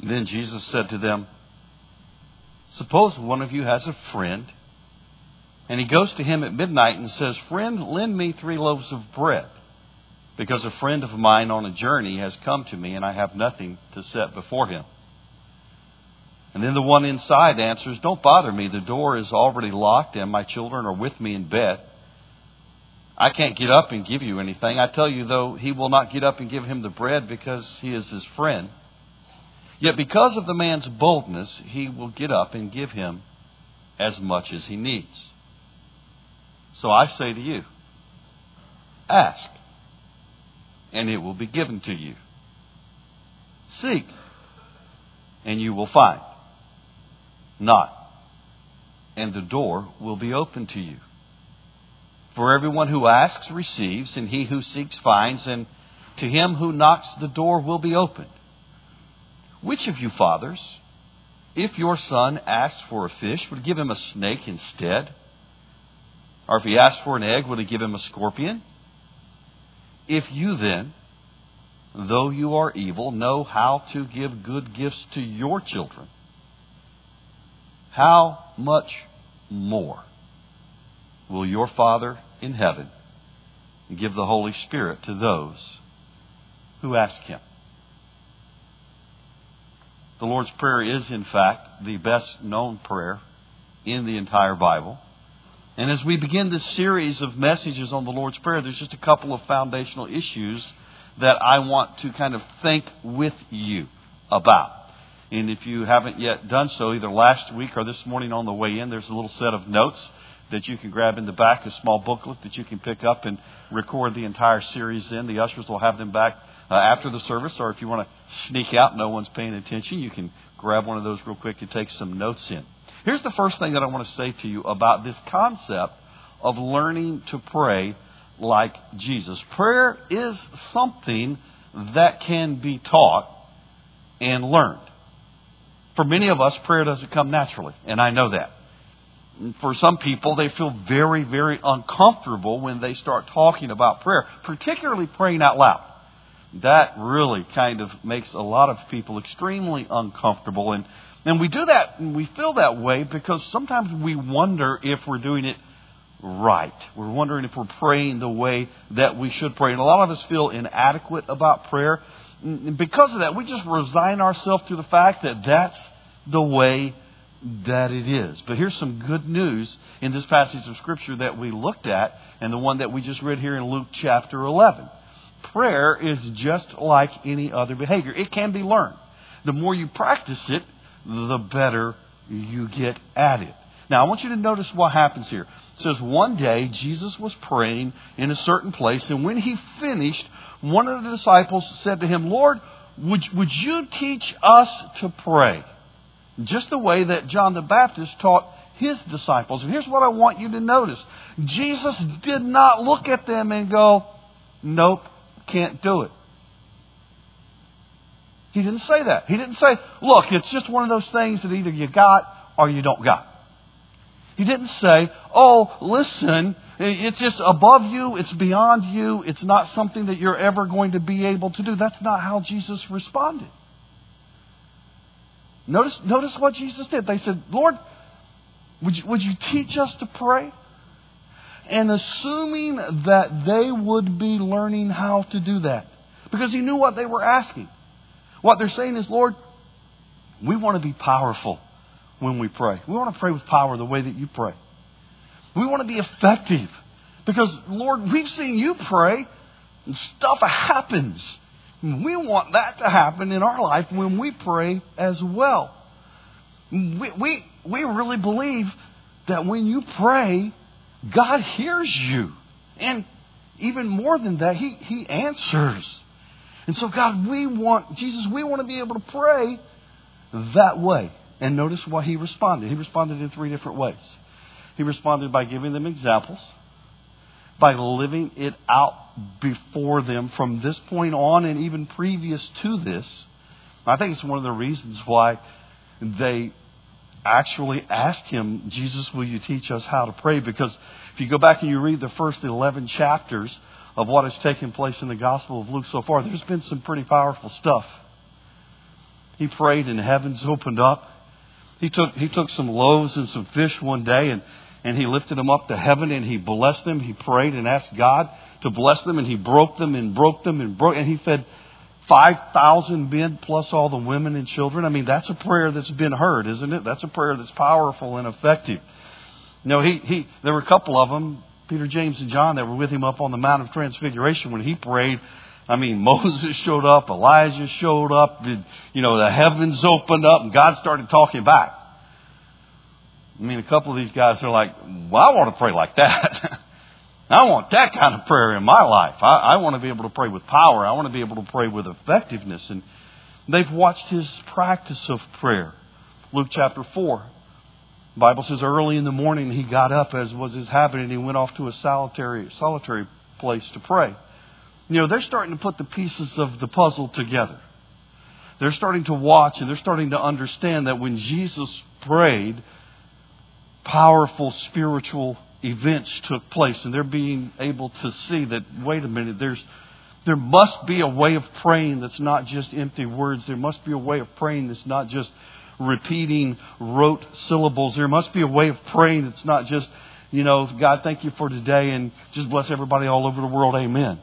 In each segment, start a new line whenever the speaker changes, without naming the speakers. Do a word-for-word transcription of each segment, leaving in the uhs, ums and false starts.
Then Jesus said to them, suppose one of you has a friend, and he goes to him at midnight and says, friend, lend me three loaves of bread, because a friend of mine on a journey has come to me, and I have nothing to set before him. And then the one inside answers, don't bother me. The door is already locked, and my children are with me in bed. I can't get up and give you anything. I tell you, though, he will not get up and give him the bread because he is his friend. Yet because of the man's boldness, he will get up and give him as much as he needs. So I say to you, ask, and it will be given to you. Seek, and you will find. Knock, and the door will be open to you. For everyone who asks receives, and he who seeks finds, and to him who knocks the door will be opened. Which of you fathers, if your son asks for a fish, would give him a snake instead? Or if he asks for an egg, would he give him a scorpion? If you then, though you are evil, know how to give good gifts to your children, how much more will your Father in heaven give the Holy Spirit to those who ask Him? The Lord's Prayer is, in fact, the best known prayer in the entire Bible. And as we begin this series of messages on the Lord's Prayer, there's just a couple of foundational issues that I want to kind of think with you about. And if you haven't yet done so, either last week or this morning on the way in, there's a little set of notes that you can grab in the back, a small booklet that you can pick up and record the entire series in. The ushers will have them back uh, after the service, or if you want to sneak out, no one's paying attention, you can grab one of those real quick and take some notes in. Here's the first thing that I want to say to you about this concept of learning to pray like Jesus. Prayer is something that can be taught and learned. For many of us, prayer doesn't come naturally, and I know that. For some people, they feel very, very uncomfortable when they start talking about prayer, particularly praying out loud. That really kind of makes a lot of people extremely uncomfortable. And, and we do that, and we feel that way because sometimes we wonder if we're doing it right. We're wondering if we're praying the way that we should pray. And a lot of us feel inadequate about prayer. And because of that, we just resign ourselves to the fact that that's the way that it is. But here's some good news in this passage of Scripture that we looked at, and the one that we just read here in Luke chapter eleven. Prayer is just like any other behavior. It can be learned. The more you practice it, the better you get at it. Now, I want you to notice what happens here. It says, one day Jesus was praying in a certain place, and when he finished, one of the disciples said to him, Lord, would, would you teach us to pray? Just the way that John the Baptist taught his disciples. And here's what I want you to notice. Jesus did not look at them and go, nope, can't do it. He didn't say that. He didn't say, look, it's just one of those things that either you got or you don't got. He didn't say, oh, listen, it's just above you, it's beyond you, it's not something that you're ever going to be able to do. That's not how Jesus responded. Notice, notice what Jesus did. They said, Lord, would you, would you teach us to pray? And assuming that they would be learning how to do that. Because he knew what they were asking. What they're saying is, Lord, we want to be powerful when we pray. We want to pray with power the way that you pray. We want to be effective. Because, Lord, we've seen you pray and stuff happens. We want that to happen in our life when we pray as well. We, we, we really believe that when you pray, God hears you. And even more than that, He, He answers. And so, God, we want, Jesus, we want to be able to pray that way. And notice what He responded. He responded in three different ways. He responded by giving them examples, by living it out before them from this point on and even previous to this. I think it's one of the reasons why they actually asked him, Jesus, will you teach us how to pray? Because if you go back and you read the first eleven chapters of what has taken place in the Gospel of Luke so far, there's been some pretty powerful stuff. He prayed and the heavens opened up. He took he took some loaves and some fish one day and, and he lifted them up to heaven and he blessed them. He prayed and asked God to bless them and he broke them and broke them and broke and he fed five thousand men plus all the women and children. I mean, that's a prayer that's been heard, isn't it? That's a prayer that's powerful and effective. You know, he, he there were a couple of them, Peter, James, and John, that were with him up on the Mount of Transfiguration when he prayed. I mean, Moses showed up, Elijah showed up, did, you know, the heavens opened up and God started talking back. I mean, a couple of these guys are like, well, I want to pray like that. I want that kind of prayer in my life. I, I want to be able to pray with power. I want to be able to pray with effectiveness. And they've watched his practice of prayer. Luke chapter four. The Bible says early in the morning he got up, as was his habit, and he went off to a solitary, solitary place to pray. You know, they're starting to put the pieces of the puzzle together. They're starting to watch and they're starting to understand that when Jesus prayed, powerful spiritual events took place. And they're being able to see that, wait a minute, there's there must be a way of praying that's not just empty words. There must be a way of praying that's not just repeating rote syllables. There must be a way of praying that's not just, you know, God, thank you for today and just bless everybody all over the world. Amen.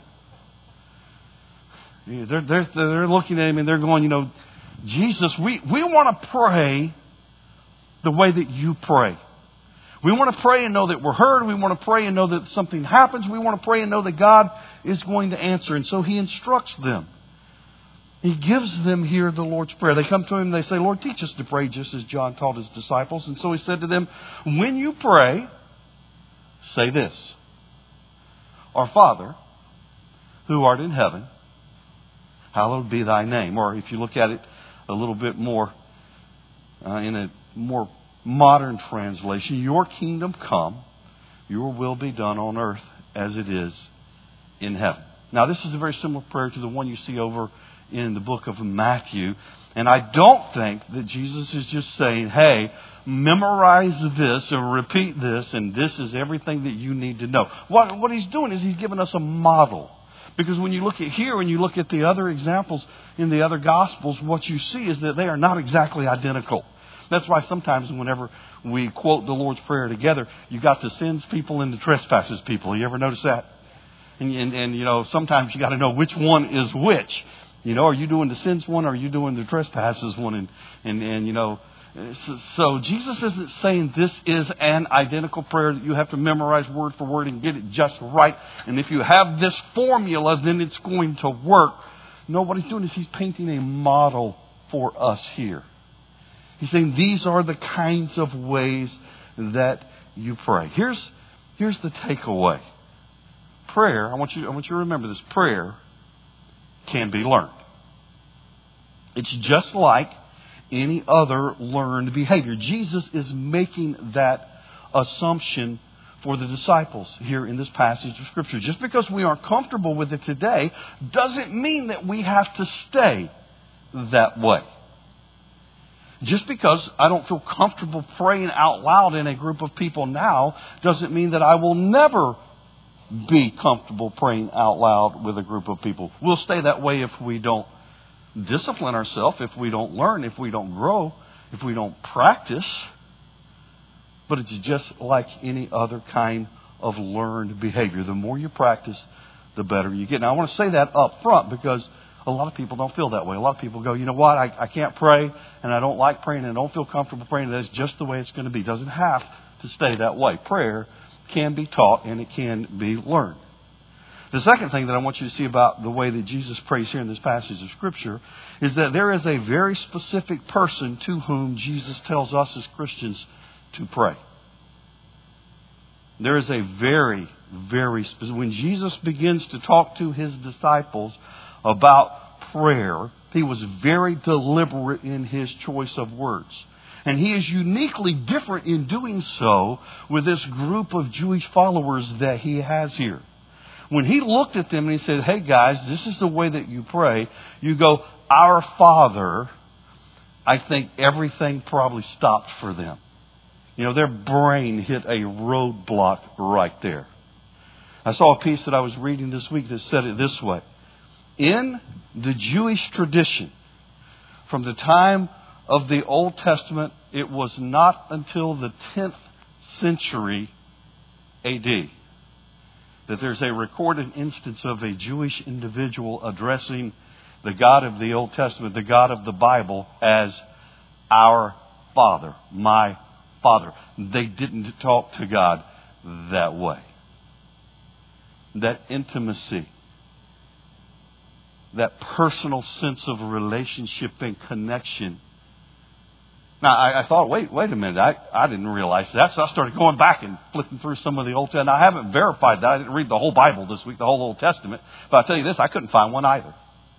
They're, they're, they're looking at him and they're going, you know, Jesus, we, we want to pray the way that you pray. We want to pray and know that we're heard. We want to pray and know that something happens. We want to pray and know that God is going to answer. And so he instructs them. He gives them here the Lord's Prayer. They come to him and they say, Lord, teach us to pray just as John taught his disciples. And so he said to them, when you pray, say this: Our Father, who art in heaven, hallowed be thy name. Or if you look at it a little bit more uh, in a more modern translation, your kingdom come, your will be done on earth as it is in heaven. Now, this is a very similar prayer to the one you see over in the book of Matthew. And I don't think that Jesus is just saying, hey, memorize this and repeat this, and this is everything that you need to know. What, what he's doing is he's giving us a model. Because when you look at here and you look at the other examples in the other Gospels, what you see is that they are not exactly identical. That's why sometimes whenever we quote the Lord's Prayer together, you got the sins people and the trespasses people. You ever notice that? And, and, and you know, sometimes you got to know which one is which. You know, are you doing the sins one or are you doing the trespasses one? And, and, and you know, so, so Jesus isn't saying this is an identical prayer that you have to memorize word for word and get it just right. And if you have this formula, then it's going to work. No, what he's doing is he's painting a model for us here. He's saying these are the kinds of ways that you pray. Here's, here's the takeaway. Prayer, I want you, I want you to remember this. Prayer can be learned. It's just like any other learned behavior. Jesus is making that assumption for the disciples here in this passage of Scripture. Just because we aren't comfortable with it today doesn't mean that we have to stay that way. Just because I don't feel comfortable praying out loud in a group of people now doesn't mean that I will never be comfortable praying out loud with a group of people. We'll stay that way if we don't discipline ourselves, if we don't learn, if we don't grow, if we don't practice. But it's just like any other kind of learned behavior. The more you practice, the better you get. Now, I want to say that up front because a lot of people don't feel that way. A lot of people go, you know what, I, I can't pray, and I don't like praying, and I don't feel comfortable praying. That's just the way it's going to be. It doesn't have to stay that way. Prayer can be taught, and it can be learned. The second thing that I want you to see about the way that Jesus prays here in this passage of Scripture is that there is a very specific person to whom Jesus tells us as Christians to pray. There is a very, very specific... When Jesus begins to talk to his disciples about prayer, he was very deliberate in his choice of words. And he is uniquely different in doing so with this group of Jewish followers that he has here. When he looked at them and he said, hey guys, this is the way that you pray. You go, Our Father. I think everything probably stopped for them. You know, their brain hit a roadblock right there. I saw a piece that I was reading this week that said it this way. In the Jewish tradition, From the time of the Old Testament, it was not until the tenth century A D that there's a recorded instance of a Jewish individual addressing the God of the Old Testament, the God of the Bible, as our Father, my Father. They didn't talk to God that way. That intimacy, that personal sense of relationship and connection. Now, I, I thought, wait, wait a minute. I, I didn't realize that. So I started going back and flipping through some of the Old Testament. I haven't verified that. I didn't read the whole Bible this week, the whole Old Testament. But I'll tell you this, I couldn't find one either.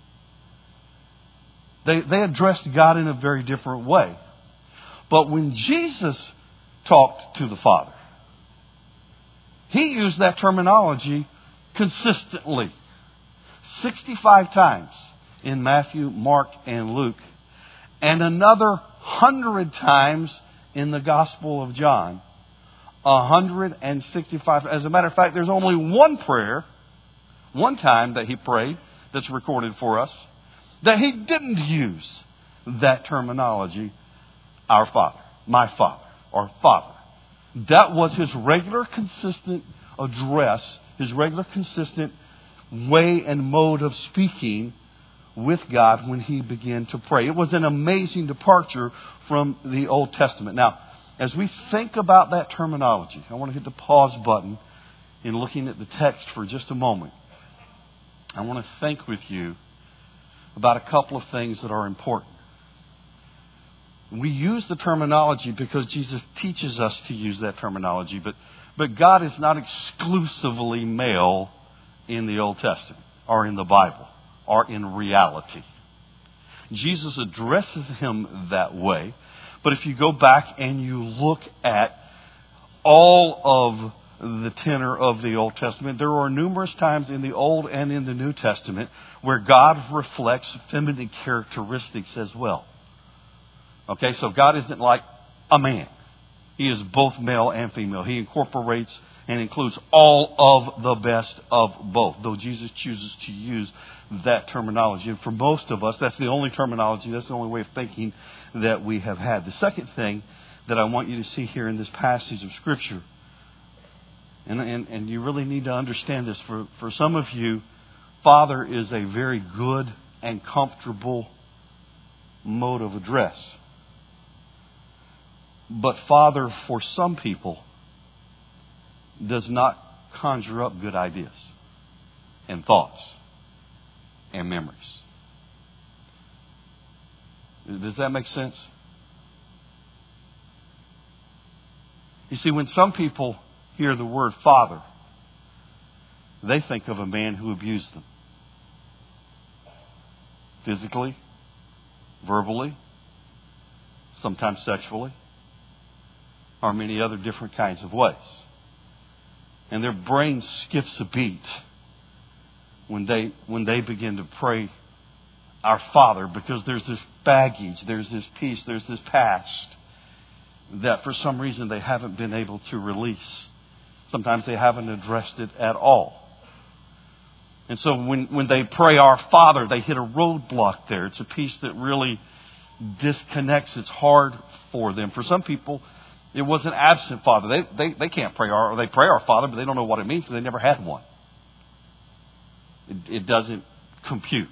They, they addressed God in a very different way. But when Jesus talked to the Father, He used that terminology consistently. sixty-five times in Matthew, Mark, and Luke. And another hundred times in the Gospel of John. one hundred sixty-five. As a matter of fact, there's only one prayer, one time that He prayed, that's recorded for us, that He didn't use that terminology, our Father, my Father, or Father. That was His regular, consistent address, His regular, consistent way and mode of speaking with God when He began to pray. It was an amazing departure from the Old Testament. Now, as we think about that terminology, I want to hit the pause button in looking at the text for just a moment. I want to think with you about a couple of things that are important. We use the terminology because Jesus teaches us to use that terminology, but, but God is not exclusively male in the Old Testament or in the Bible or in reality. Jesus addresses Him that way, but if you go back and you look at all of the tenor of the Old Testament, there are numerous times in the Old and in the New Testament where God reflects feminine characteristics as well. Okay, so God isn't like a man. He is both male and female. He incorporates and includes all of the best of both, though Jesus chooses to use that terminology. And for most of us, that's the only terminology, that's the only way of thinking that we have had. The second thing that I want you to see here in this passage of Scripture, and, and, and you really need to understand this, for, for some of you, Father is a very good and comfortable mode of address. But Father, for some people, does not conjure up good ideas and thoughts and memories. Does that make sense? You see, when some people hear the word Father, they think of a man who abused them. Physically, verbally, sometimes sexually, or many other different kinds of ways. And their brain skips a beat when they when they begin to pray our Father, because there's this baggage, there's this piece, there's this past that for some reason they haven't been able to release. Sometimes they haven't addressed it at all. And so when, when they pray our Father, they hit a roadblock there. It's a piece that really disconnects. It's hard for them. For some people, it was an absent Father. They, they, they can't pray our, or they pray our Father, but they don't know what it means because they never had one. It, it doesn't compute.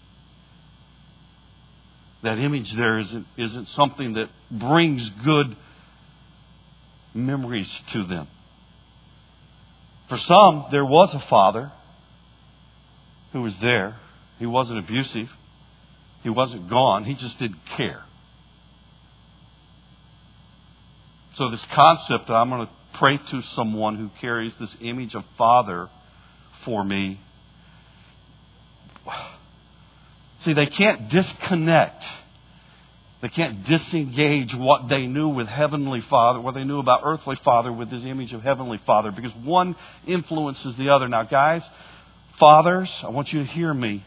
That image there isn't, isn't something that brings good memories to them. For some, there was a father who was there. He wasn't abusive. He wasn't gone. He just didn't care. So this concept that I'm going to pray to someone who carries this image of Father for me. See, they can't disconnect. They can't disengage what they knew with Heavenly Father, what they knew about earthly Father with this image of Heavenly Father, because one influences the other. Now, guys, fathers, I want you to hear me.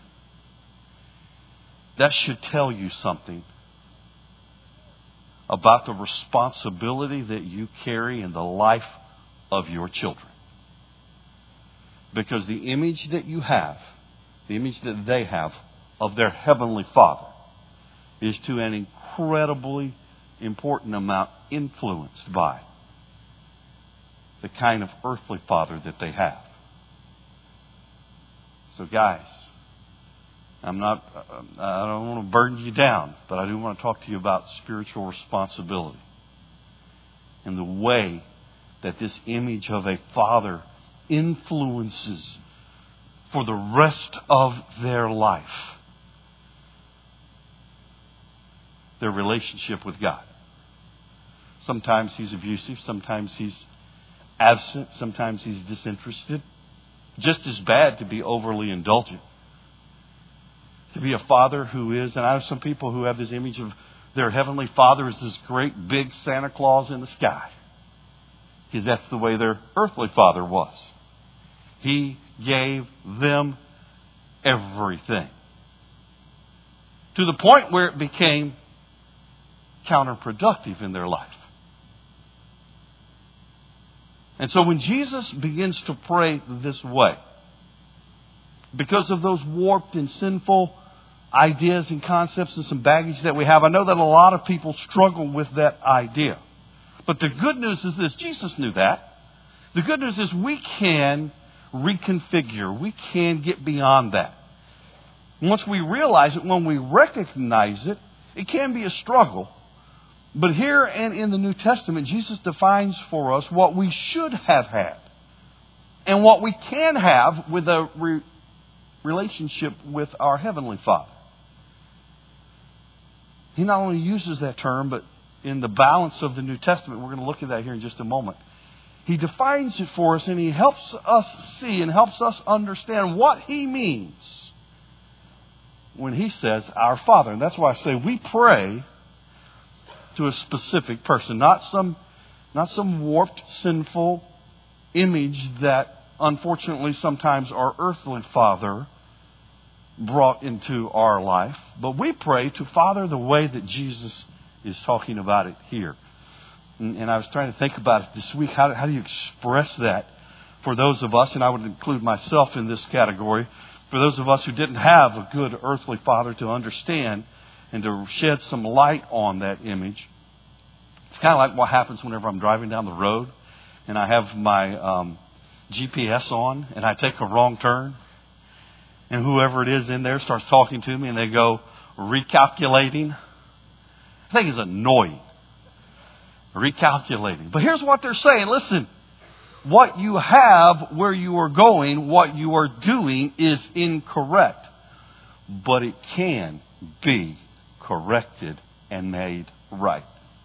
That should tell you something about the responsibility that you carry in the life of your children. Because the image that you have, the image that they have of their Heavenly Father, is to an incredibly important amount influenced by the kind of earthly father that they have. So guys, I'm not, I don't want to burden you down, but I do want to talk to you about spiritual responsibility and the way that this image of a father influences for the rest of their life their relationship with God. Sometimes he's abusive, sometimes he's absent, sometimes he's disinterested. Just as bad to be overly indulgent. To be a father who is, and I have some people who have this image of their heavenly father as this great big Santa Claus in the sky. Because that's the way their earthly father was. He gave them everything. To the point where it became counterproductive in their life. And so when Jesus begins to pray this way, because of those warped and sinful ideas and concepts and some baggage that we have, I know that a lot of people struggle with that idea. But the good news is this: Jesus knew that. The good news is we can reconfigure. We can get beyond that. Once we realize it, when we recognize it, it can be a struggle. But here and in the New Testament, Jesus defines for us what we should have had and what we can have with a re- relationship with our Heavenly Father. He not only uses that term, but in the balance of the New Testament, we're going to look at that here in just a moment. He defines it for us, and He helps us see and helps us understand what He means when He says, our Father. And that's why I say we pray to a specific person, not some, not some warped, sinful image that unfortunately sometimes our earthly father brought into our life. But we pray to Father the way that Jesus is talking about it here. And, and I was trying to think about it this week. How, how do you express that for those of us, and I would include myself in this category, for those of us who didn't have a good earthly father to understand and to shed some light on that image. It's kind of like what happens whenever I'm driving down the road and I have my um, G P S on and I take a wrong turn. And whoever it is in there starts talking to me and they go, recalculating. I think it's annoying. Recalculating. But here's what they're saying. Listen, what you have, where you are going, what you are doing is incorrect. But it can be corrected and made right.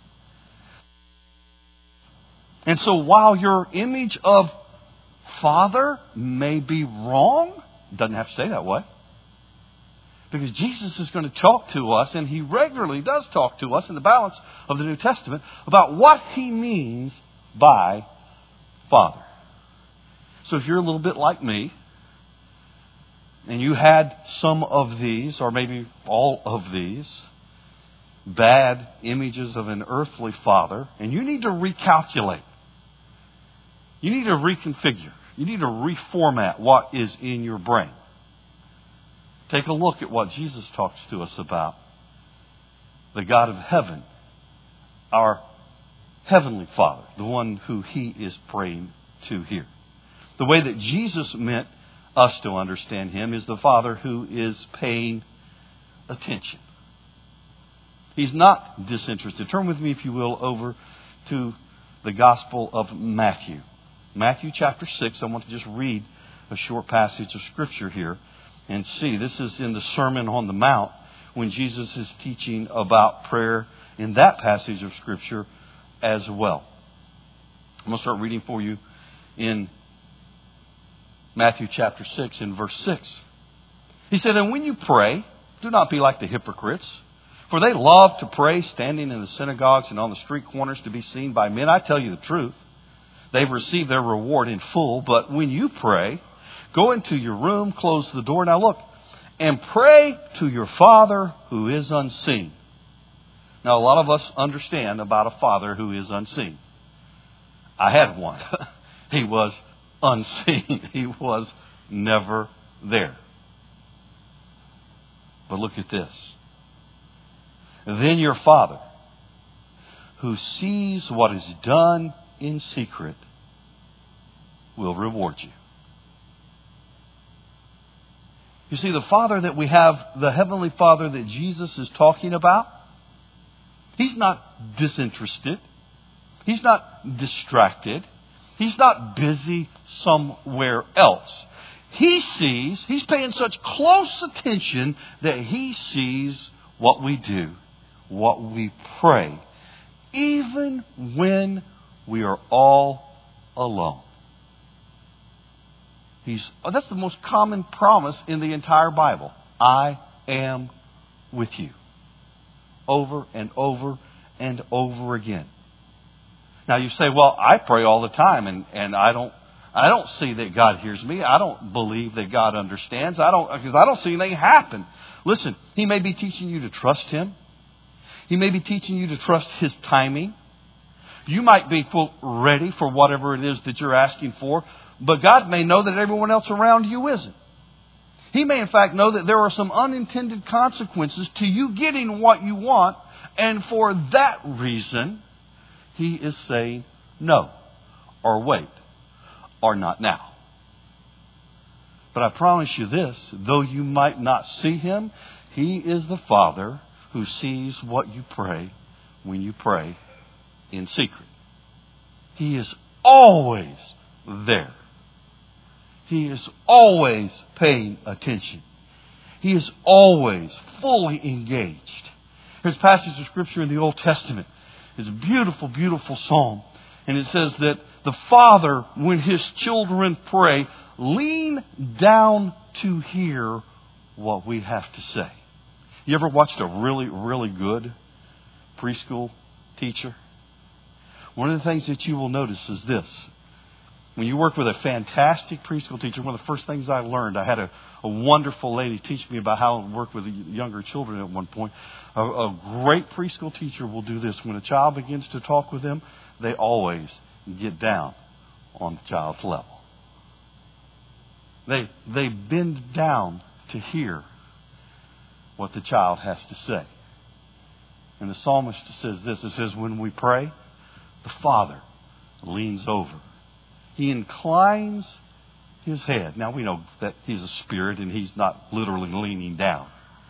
And so while your image of Father may be wrong, it doesn't have to stay that way. Because Jesus is going to talk to us, and He regularly does talk to us in the balance of the New Testament about what He means by Father. So if you're a little bit like me, and you had some of these, or maybe all of these, bad images of an earthly father, and you need to recalculate. You need to reconfigure. You need to reformat what is in your brain. Take a look at what Jesus talks to us about. The God of heaven, our Heavenly Father, the one who He is praying to here. The way that Jesus meant us to understand Him is the Father who is paying attention. He's not disinterested. Turn with me, if you will, over to the Gospel of Matthew. Matthew chapter six. I want to just read a short passage of Scripture here and see. This is in the Sermon on the Mount when Jesus is teaching about prayer in that passage of Scripture as well. I'm going to start reading for you in Matthew chapter six in verse six. He said, "And when you pray, do not be like the hypocrites, for they love to pray standing in the synagogues and on the street corners to be seen by men. I tell you the truth, they've received their reward in full. But when you pray, go into your room, close the door." Now look, "and pray to your Father who is unseen." Now a lot of us understand about a Father who is unseen. I had one. He was unseen. He was never there. But look at this. then your Father, who sees what is done in secret, will reward you. You see, the Father that we have, the Heavenly Father that Jesus is talking about, He's not disinterested. He's not distracted. He's not busy somewhere else. He sees, He's paying such close attention that He sees what we do, what we pray, even when we are all alone. He's, that's the most common promise in the entire Bible. I am with you. Over and over and over again. Now you say, well, I pray all the time and, and I don't I don't see that God hears me. I don't believe that God understands. I don't because I don't see anything happen. Listen, He may be teaching you to trust Him. He may be teaching you to trust His timing. You might be, quote, ready for whatever it is that you're asking for. But God may know that everyone else around you isn't. He may, in fact, know that there are some unintended consequences to you getting what you want. And for that reason, He is saying no, or wait, or not now. But I promise you this, though you might not see Him, He is the Father who sees what you pray when you pray in secret. He is always there. He is always paying attention. He is always fully engaged. There's a passage of Scripture in the Old Testament. It's a beautiful, beautiful psalm. And it says that the Father, when His children pray, lean down to hear what we have to say. You ever watched a really, really good preschool teacher? One of the things that you will notice is this. When you work with a fantastic preschool teacher, one of the first things I learned, I had a, a wonderful lady teach me about how to work with younger children at one point. A, a great preschool teacher will do this. When a child begins to talk with them, they always get down on the child's level. They, they bend down to hear what the child has to say. And the psalmist says this. It says, when we pray, the Father leans over. He inclines His head. Now we know that He's a spirit and He's not literally leaning down.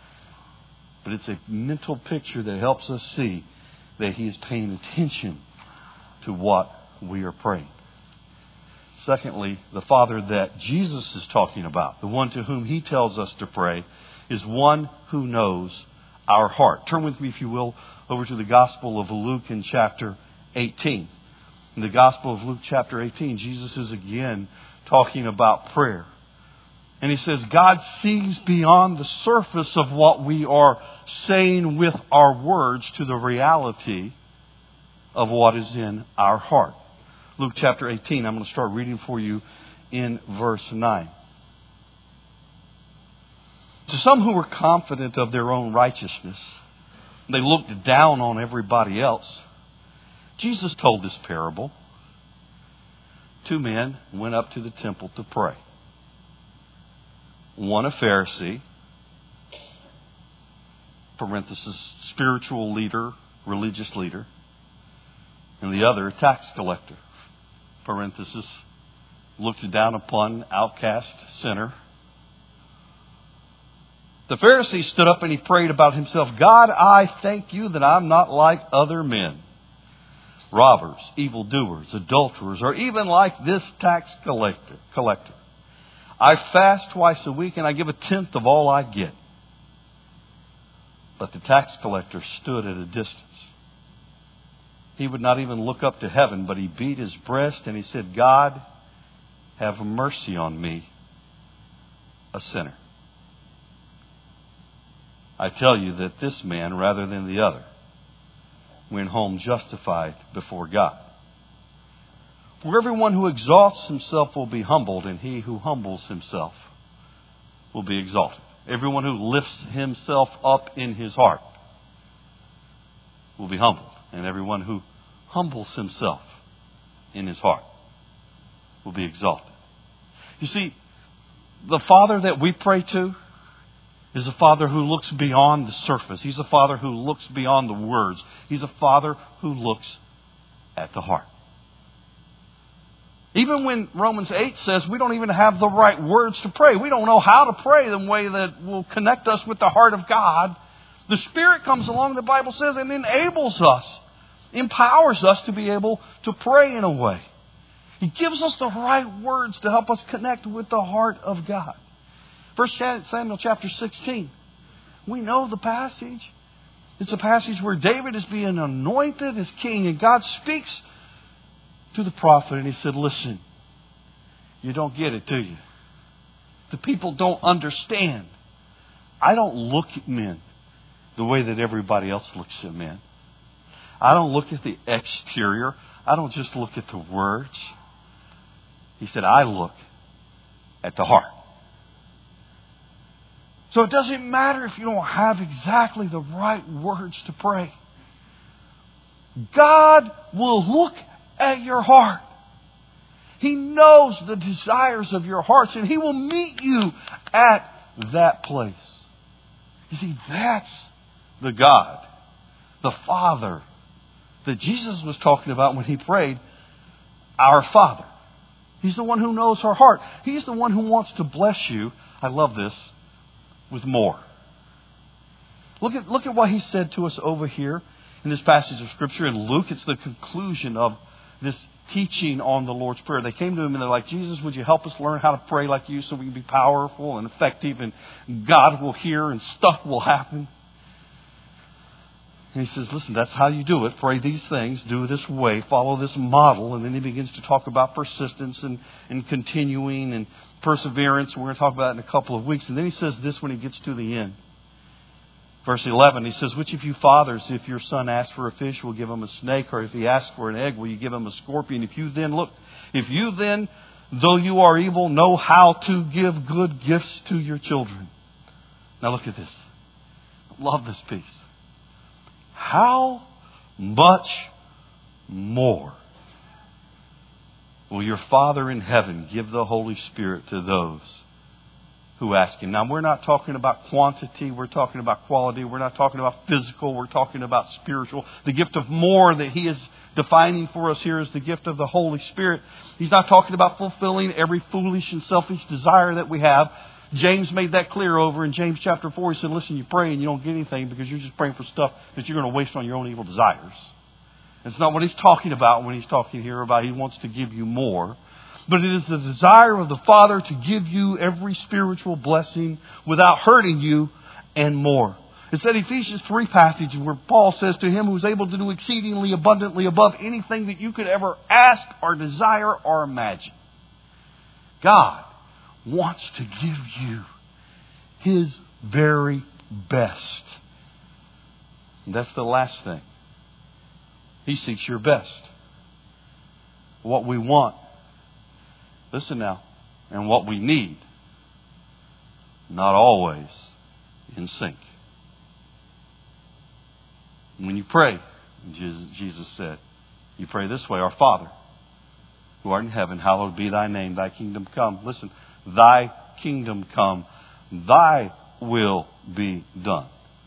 But it's a mental picture that helps us see that He is paying attention to what we are praying. Secondly, the Father that Jesus is talking about, the one to whom He tells us to pray, is one who knows our heart. Turn with me, if you will, over to the Gospel of Luke in chapter eighteen. In the Gospel of Luke chapter eighteen, Jesus is again talking about prayer. And He says, God sees beyond the surface of what we are saying with our words to the reality of what is in our heart. Luke chapter eighteen, I'm going to start reading for you in verse nine. To some who were confident of their own righteousness, they looked down on everybody else, Jesus told this parable. Two men went up to the temple to pray. One a Pharisee, parenthesis, spiritual leader, religious leader, and the other a tax collector, parenthesis, looked down upon outcast sinner. The Pharisee stood up and he prayed about himself, God, I thank you that I'm not like other men, robbers, evildoers, adulterers, or even like this tax collector. collector. I fast twice a week and I give a tenth of all I get. But the tax collector stood at a distance. He would not even look up to heaven, but he beat his breast and he said, God, have mercy on me, a sinner. I tell you that this man, rather than the other, went home justified before God. For everyone who exalts himself will be humbled, and he who humbles himself will be exalted. Everyone who lifts himself up in his heart will be humbled, and everyone who humbles himself in his heart will be exalted. You see, the Father that we pray to is a Father who looks beyond the surface. He's a Father who looks beyond the words. He's a Father who looks at the heart. Even when Romans eight says we don't even have the right words to pray, we don't know how to pray the way that will connect us with the heart of God, the Spirit comes along, the Bible says, and enables us, empowers us to be able to pray in a way. He gives us the right words to help us connect with the heart of God. First Samuel chapter sixteen. We know the passage. It's a passage where David is being anointed as king, and God speaks to the prophet, and he said, listen, you don't get it, do you? The people don't understand. I don't look at men the way that everybody else looks at men. I don't look at the exterior. I don't just look at the words. He said, I look at the heart. So it doesn't matter if you don't have exactly the right words to pray. God will look at your heart. He knows the desires of your hearts, and He will meet you at that place. You see, that's the God, the Father, that Jesus was talking about when He prayed, our Father. He's the one who knows our heart. He's the one who wants to bless you. I love this. With more. Look at, look at what He said to us over here in this passage of Scripture in Luke. It's the conclusion of this teaching on the Lord's Prayer. They came to Him and they're like, Jesus, would you help us learn how to pray like you so we can be powerful and effective and God will hear and stuff will happen? And He says, listen, that's how you do it. Pray these things, do it this way, follow this model. And then He begins to talk about persistence and, and continuing and perseverance. We're going to talk about it in a couple of weeks. And then He says this when He gets to the end. Verse eleven, He says, which of you fathers, if your son asks for a fish, will give him a snake? Or if he asks for an egg, will you give him a scorpion? If you then, look, if you then, though you are evil, know how to give good gifts to your children. Now look at this. I love this piece. How much more will your Father in heaven give the Holy Spirit to those who ask Him? Now, we're not talking about quantity. We're talking about quality. We're not talking about physical. We're talking about spiritual. The gift of more that He is defining for us here is the gift of the Holy Spirit. He's not talking about fulfilling every foolish and selfish desire that we have. James made that clear over in James chapter four. He said, listen, you pray and you don't get anything because you're just praying for stuff that you're going to waste on your own evil desires. It's not what He's talking about when He's talking here about He wants to give you more. But it is the desire of the Father to give you every spiritual blessing without hurting you and more. It's that Ephesians three passage where Paul says to Him who is able to do exceedingly abundantly above anything that you could ever ask or desire or imagine. God wants to give you His very best. And that's the last thing. He seeks your best. What we want, listen now, and what we need, not always in sync. When you pray, Jesus, Jesus said, you pray this way, our Father, who art in heaven, hallowed be Thy name, Thy kingdom come. Listen, Thy kingdom come, Thy will be done.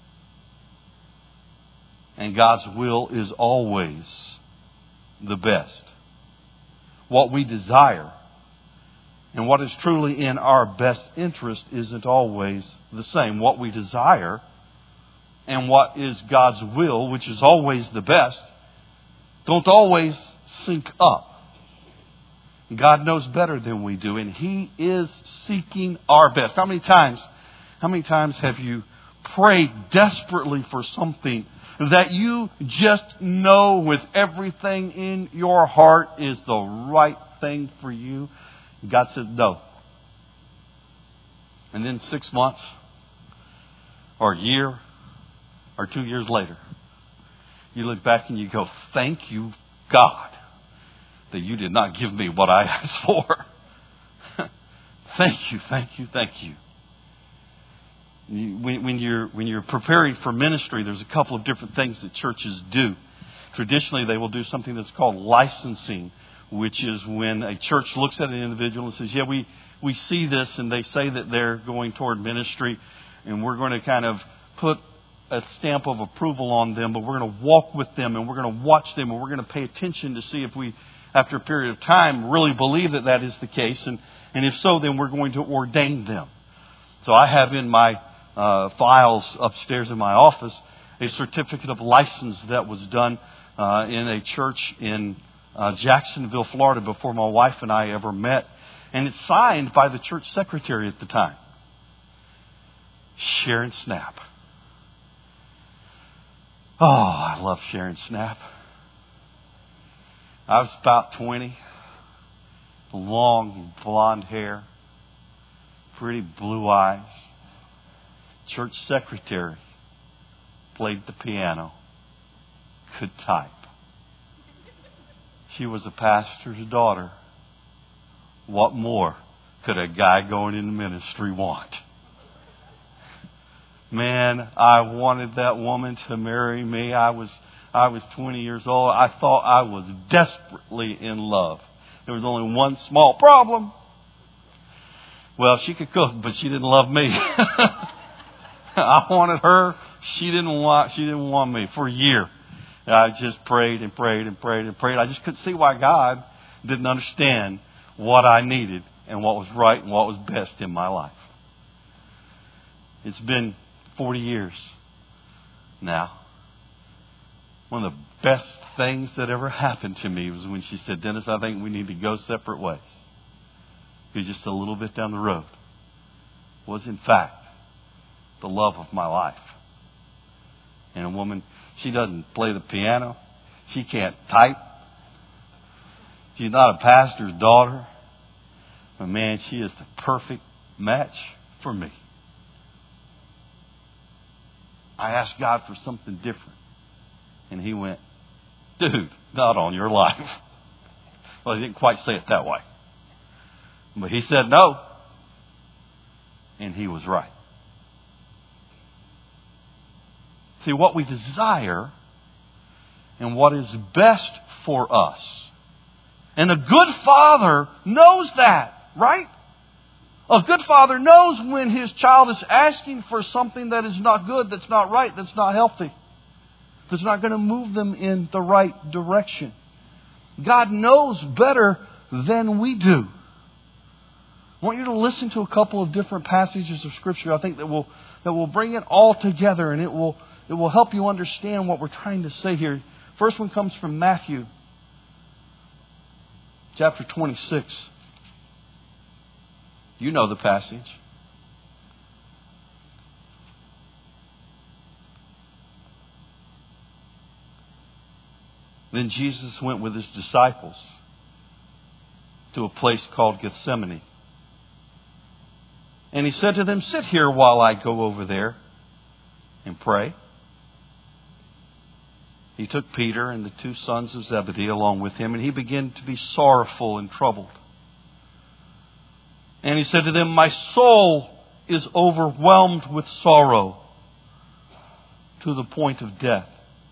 And God's will is always the best. What we desire and what is truly in our best interest isn't always the same. What we desire and what is God's will, which is always the best, don't always sync up. God knows better than we do, and He is seeking our best. How many times, how many times have you prayed desperately for something that you just know with everything in your heart is the right thing for you? God says no. And then six months or a year or two years later, you look back and you go, thank you, God, that you did not give me what I asked for. Thank you, thank you, thank you. When, when you're when you're preparing for ministry, there's a couple of different things that churches do. Traditionally, they will do something that's called licensing, which is when a church looks at an individual and says, yeah, we, we see this, and they say that they're going toward ministry. and we're going to kind of put a stamp of approval on them, but we're going to walk with them and we're going to watch them and we're going to pay attention to see if we, after a period of time, really believe that that is the case. And, and if so, then we're going to ordain them. So I have in my uh, files upstairs in my office a certificate of license that was done uh, in a church in uh, Jacksonville, Florida, before my wife and I ever met. And it's signed by the church secretary at the time, Sharon Snap. Oh, I love Sharon Snap. I was about twenty. Long blonde hair. Pretty blue eyes. Church secretary. Played the piano. Could type. She was a pastor's daughter. What more could a guy going into ministry want? Man, I wanted that woman to marry me. I was I was twenty years old. I thought I was desperately in love. There was only one small problem. Well, she could cook, but she didn't love me. I wanted her. She didn't want she didn't want me for a year. I just prayed and prayed and prayed and prayed. I just couldn't see why God didn't understand what I needed and what was right and what was best in my life. It's been forty years now. One of the best things that ever happened to me was when she said, Dennis, I think we need to go separate ways. It was just a little bit down the road. It was, in fact, the love of my life. And a woman, she doesn't play the piano. She can't type. She's not a pastor's daughter. But man, she is the perfect match for me. I asked God for something different. And He went, dude, not on your life. Well, He didn't quite say it that way. But He said no. And He was right. See, what we desire and what is best for us. And a good father knows that, right? A good father knows when his child is asking for something that is not good, that's not right, that's not healthy, that's not going to move them in the right direction. God knows better than we do. I want you to listen to a couple of different passages of Scripture. I think that will that will bring it all together, and it will it will help you understand what we're trying to say here. First one comes from Matthew, chapter twenty-six. You know the passage. Then Jesus went with His disciples to a place called Gethsemane. And He said to them, sit here while I go over there and pray. He took Peter and the two sons of Zebedee along with Him, and He began to be sorrowful and troubled. And He said to them, my soul is overwhelmed with sorrow to the point of death.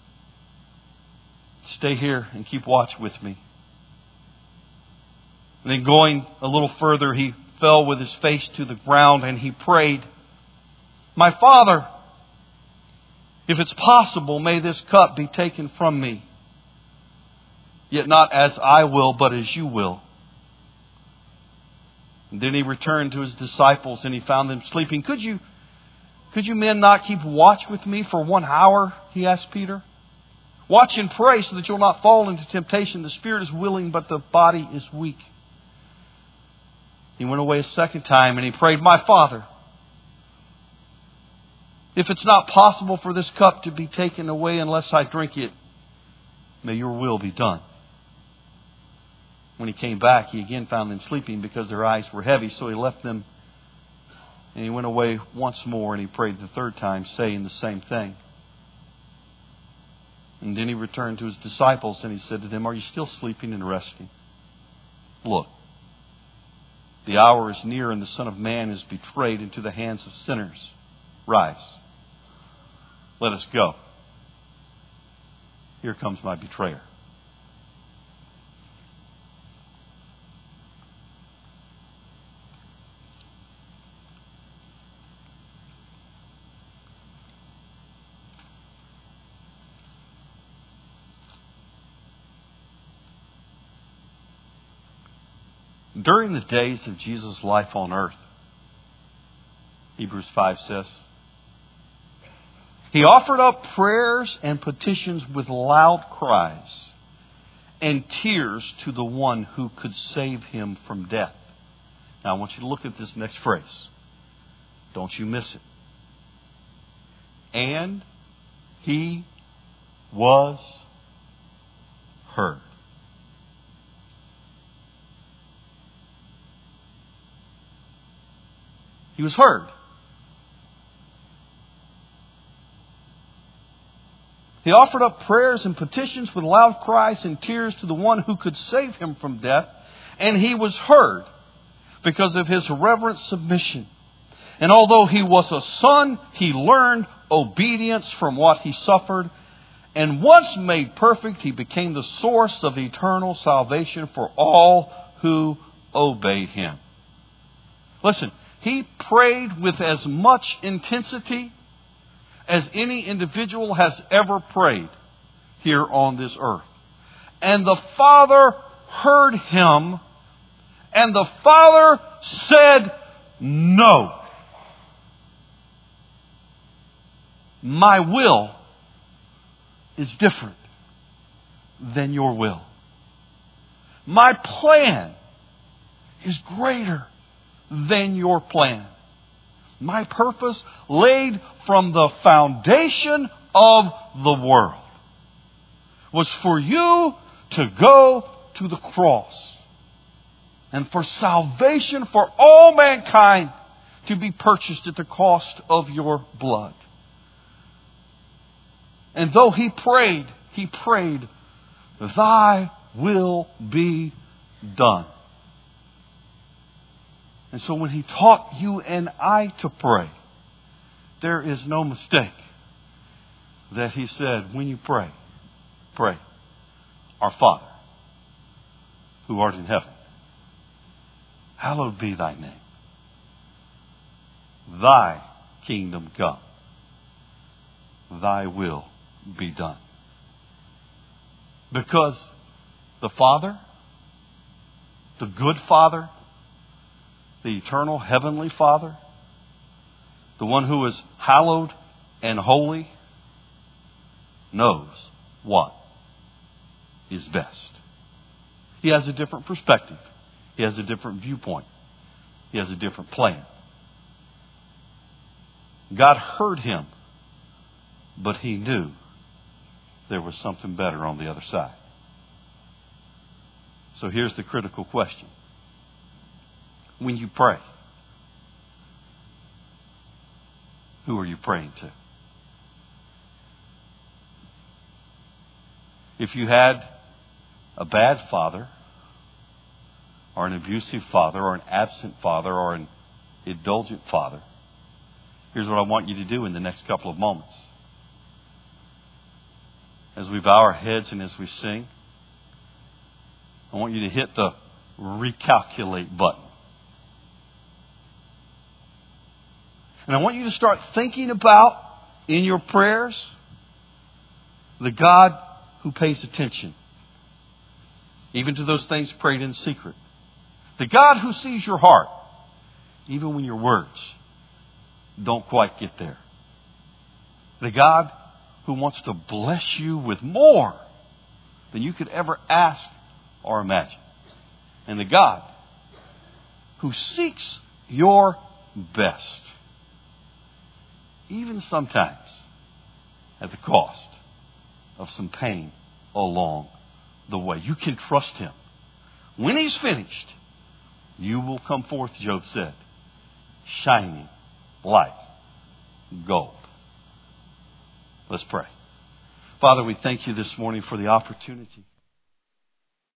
Stay here and keep watch with me. And then going a little further, He fell with His face to the ground and He prayed, my Father, if it's possible, may this cup be taken from me. Yet not as I will, but as You will. And then He returned to His disciples and He found them sleeping. Could you, could you men not keep watch with me for one hour? He asked Peter. Watch and pray so that you'll not fall into temptation. The spirit is willing, but the body is weak. He went away a second time and He prayed, my Father, if it's not possible for this cup to be taken away unless I drink it, may Your will be done. When He came back, He again found them sleeping because their eyes were heavy. So He left them and He went away once more and He prayed the third time, saying the same thing. And then He returned to His disciples and He said to them, are you still sleeping and resting? Look, the hour is near and the Son of Man is betrayed into the hands of sinners. Rise. Let us go. Here comes my betrayer. During the days of Jesus' life on earth, Hebrews five says, He offered up prayers and petitions with loud cries and tears to the one who could save him from death. Now I want you to look at this next phrase. Don't you miss it. And he was heard. He was heard. He offered up prayers and petitions with loud cries and tears to the one who could save him from death. And he was heard because of his reverent submission. And although he was a son, he learned obedience from what he suffered. And once made perfect, he became the source of eternal salvation for all who obey him. Listen, he prayed with as much intensity as any individual has ever prayed here on this earth. And the Father heard him, and the Father said, no. My will is different than your will. My plan is greater than your plan. My purpose, laid from the foundation of the world, was for you to go to the cross and for salvation for all mankind to be purchased at the cost of your blood. And though he prayed, he prayed, Thy will be done. And so when he taught you and I to pray, there is no mistake that he said, when you pray, pray, Our Father, who art in heaven, hallowed be thy name. Thy kingdom come. Thy will be done. Because the Father, the good Father, the eternal heavenly Father, the one who is hallowed and holy, knows what is best. He has a different perspective. He has a different viewpoint. He has a different plan. God heard him, but he knew there was something better on the other side. So here's the critical question. When you pray, who are you praying to? If you had a bad father, or an abusive father, or an absent father, or an indulgent father, here's what I want you to do in the next couple of moments. As we bow our heads and as we sing, I want you to hit the recalculate button. And I want you to start thinking about, in your prayers, the God who pays attention, even to those things prayed in secret. The God who sees your heart, even when your words don't quite get there. The God who wants to bless you with more than you could ever ask or imagine. And the God who seeks your best, even sometimes at the cost of some pain along the way. You can trust him. When he's finished, you will come forth, Job said, shining like gold. Let's pray. Father, we thank you this morning for the opportunity